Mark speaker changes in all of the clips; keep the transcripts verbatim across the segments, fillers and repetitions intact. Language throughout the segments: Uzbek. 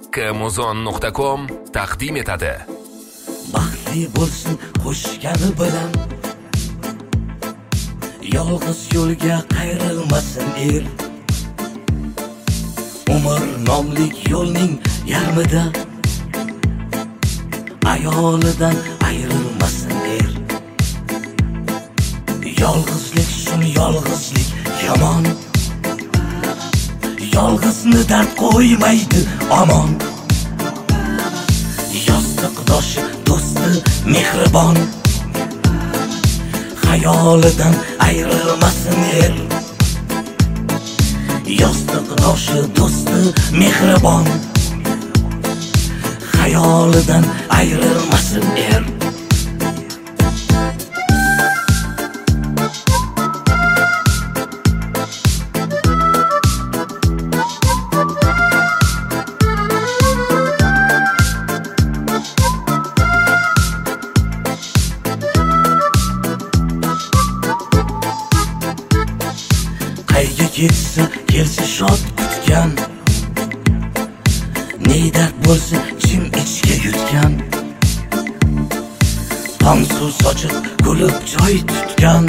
Speaker 1: Kamuzon nuqta com taqdim etadi.
Speaker 2: Baxtli bo'lsin qo'shgani bilan, yolg'iz yo'lga qayrilmasin er. Umr nomlik yo'lning yarmida ayolidan ayrilmasin er. Yolg'izlik shun yolg'izlik yomon, yolg'izni dard qo'ymaydi omon. Yostiqdoshi do'sti mehribon, xayolidan ayrilmasin er. Yostiqdoshi do'sti mehribon, xayolidan ayrilmasin er. Qayga ketsa kelsa shod kutgan, ne dard bo'lsa jim ichga yutgan. Tong suv sochib kulib joy tutgan,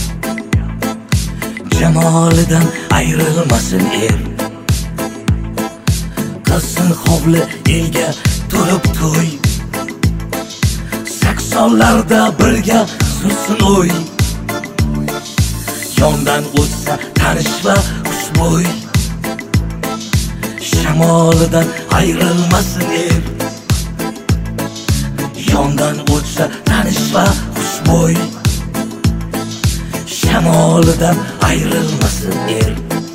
Speaker 2: jamolidan ayrilmasin er. Qilsin hovli elga to'lib to'y, saksonlarda birga sursin o'y. Yondan o'tsa tanish va xushbo'y, shamolidan ayrilmasin er. Yondan o'tsa tanish va xushbo'y, shamolidan ayrilmasin er.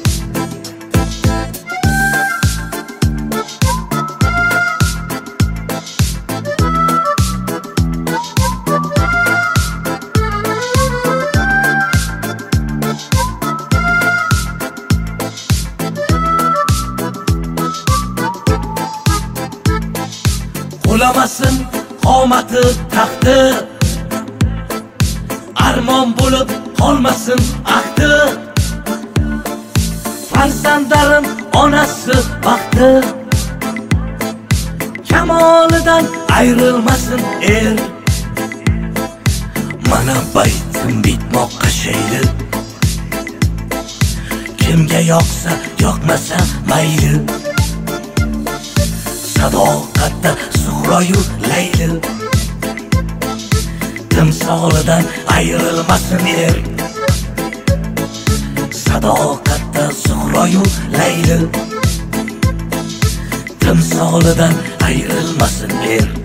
Speaker 2: Qulamasin qomati taxti, armon bo'lib qolmasin ahdi. Farzandlarim onasi baxti, kamolidan ayrilmasin er. Mana baytim bitmoqqa shayli, kimga yoqsa yoqmasa mayli. Sadoqatda Suhroyu Layli, timsolidan ayrilmasin er. Sadoqatda Suhroyu Layli, timsolidan ayrilmasin er.